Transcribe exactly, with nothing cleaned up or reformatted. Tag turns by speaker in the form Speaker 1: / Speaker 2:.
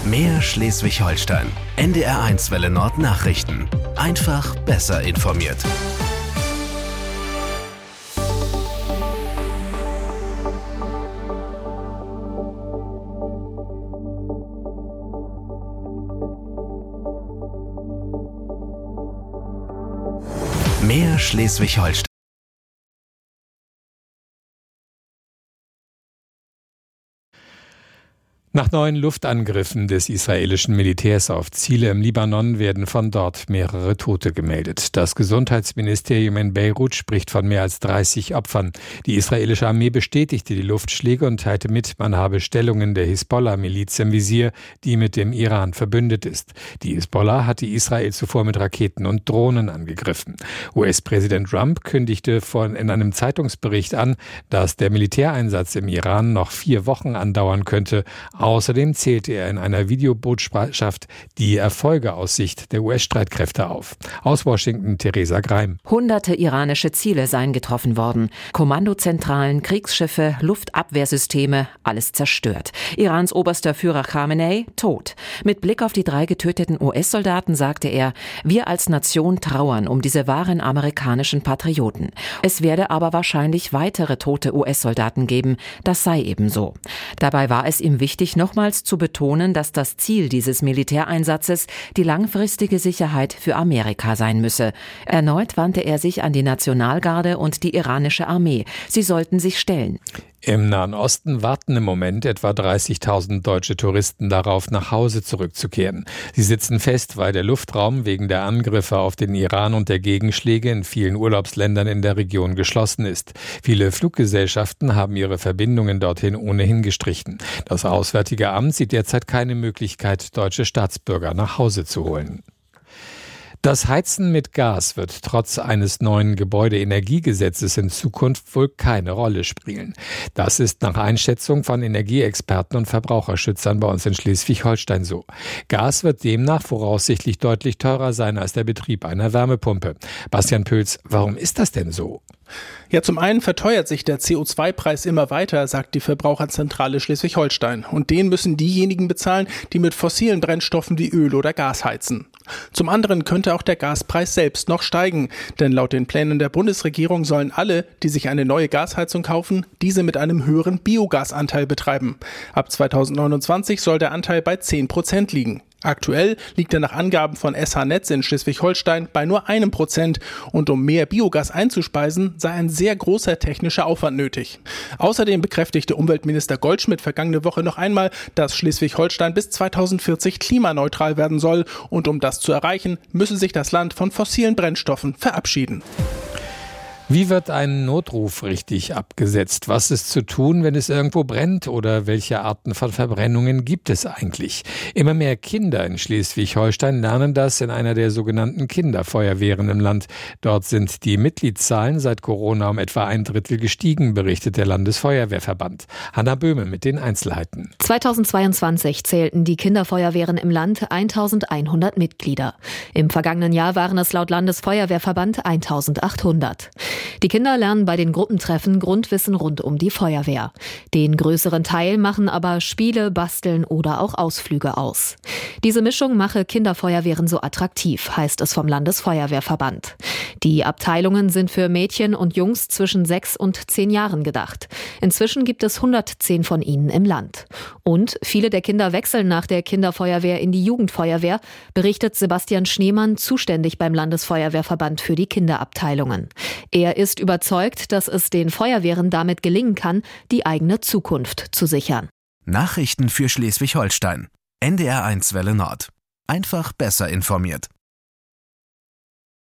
Speaker 1: Mehr Schleswig-Holstein. N D R eins Welle Nord Nachrichten. Einfach besser informiert. Mehr Schleswig-Holstein.
Speaker 2: Nach neuen Luftangriffen des israelischen Militärs auf Ziele im Libanon werden von dort mehrere Tote gemeldet. Das Gesundheitsministerium in Beirut spricht von mehr als dreißig Opfern. Die israelische Armee bestätigte die Luftschläge und teilte mit, man habe Stellungen der Hisbollah-Miliz im Visier, die mit dem Iran verbündet ist. Die Hisbollah hatte Israel zuvor mit Raketen und Drohnen angegriffen. U S-Präsident Trump kündigte von in einem Zeitungsbericht an, dass der Militäreinsatz im Iran noch vier Wochen andauern könnte. Außerdem zählte er in einer Videobotschaft die Erfolge aus Sicht der U S-Streitkräfte auf. Aus Washington Theresa Greim.
Speaker 3: Hunderte iranische Ziele seien getroffen worden. Kommandozentralen, Kriegsschiffe, Luftabwehrsysteme, alles zerstört. Irans oberster Führer Khamenei tot. Mit Blick auf die drei getöteten U S-Soldaten sagte er, wir als Nation trauern um diese wahren amerikanischen Patrioten. Es werde aber wahrscheinlich weitere tote U S-Soldaten geben. Das sei eben so. Dabei war es ihm wichtig, nochmals zu betonen, dass das Ziel dieses Militäreinsatzes die langfristige Sicherheit für Amerika sein müsse. Erneut wandte er sich an die Nationalgarde und die iranische Armee. Sie sollten sich stellen.
Speaker 2: Im Nahen Osten warten im Moment etwa dreißigtausend deutsche Touristen darauf, nach Hause zurückzukehren. Sie sitzen fest, weil der Luftraum wegen der Angriffe auf den Iran und der Gegenschläge in vielen Urlaubsländern in der Region geschlossen ist. Viele Fluggesellschaften haben ihre Verbindungen dorthin ohnehin gestrichen. Das Auswärtige Amt sieht derzeit keine Möglichkeit, deutsche Staatsbürger nach Hause zu holen. Das Heizen mit Gas wird trotz eines neuen Gebäudeenergiegesetzes in Zukunft wohl keine Rolle spielen. Das ist nach Einschätzung von Energieexperten und Verbraucherschützern bei uns in Schleswig-Holstein so. Gas wird demnach voraussichtlich deutlich teurer sein als der Betrieb einer Wärmepumpe. Bastian Pölz, warum ist das denn so?
Speaker 4: Ja, zum einen verteuert sich der C O zwei Preis immer weiter, sagt die Verbraucherzentrale Schleswig-Holstein. Und den müssen diejenigen bezahlen, die mit fossilen Brennstoffen wie Öl oder Gas heizen. Zum anderen könnte auch der Gaspreis selbst noch steigen. Denn laut den Plänen der Bundesregierung sollen alle, die sich eine neue Gasheizung kaufen, diese mit einem höheren Biogasanteil betreiben. Ab zweitausendneunundzwanzig soll der Anteil bei zehn Prozent liegen. Aktuell liegt er nach Angaben von S H-Netz in Schleswig-Holstein bei nur einem Prozent und um mehr Biogas einzuspeisen, sei ein sehr großer technischer Aufwand nötig. Außerdem bekräftigte Umweltminister Goldschmidt vergangene Woche noch einmal, dass Schleswig-Holstein bis zweitausendvierzig klimaneutral werden soll und um das zu erreichen, müsse sich das Land von fossilen Brennstoffen verabschieden.
Speaker 2: Wie wird ein Notruf richtig abgesetzt? Was ist zu tun, wenn es irgendwo brennt? Oder welche Arten von Verbrennungen gibt es eigentlich? Immer mehr Kinder in Schleswig-Holstein lernen das in einer der sogenannten Kinderfeuerwehren im Land. Dort sind die Mitgliedszahlen seit Corona um etwa ein Drittel gestiegen, berichtet der Landesfeuerwehrverband. Hanna Böhme mit den Einzelheiten.
Speaker 5: zweitausendzweiundzwanzig zählten die Kinderfeuerwehren im Land eintausendeinhundert Mitglieder. Im vergangenen Jahr waren es laut Landesfeuerwehrverband eintausendachthundert. Die Kinder lernen bei den Gruppentreffen Grundwissen rund um die Feuerwehr. Den größeren Teil machen aber Spiele, Basteln oder auch Ausflüge aus. Diese Mischung mache Kinderfeuerwehren so attraktiv, heißt es vom Landesfeuerwehrverband. Die Abteilungen sind für Mädchen und Jungs zwischen sechs und zehn Jahren gedacht. Inzwischen gibt es hundertzehn von ihnen im Land. Und viele der Kinder wechseln nach der Kinderfeuerwehr in die Jugendfeuerwehr, berichtet Sebastian Schneemann, zuständig beim Landesfeuerwehrverband für die Kinderabteilungen. Er ist überzeugt, dass es den Feuerwehren damit gelingen kann, die eigene Zukunft zu sichern.
Speaker 1: Nachrichten für Schleswig-Holstein. N D R eins Welle Nord. Einfach besser informiert.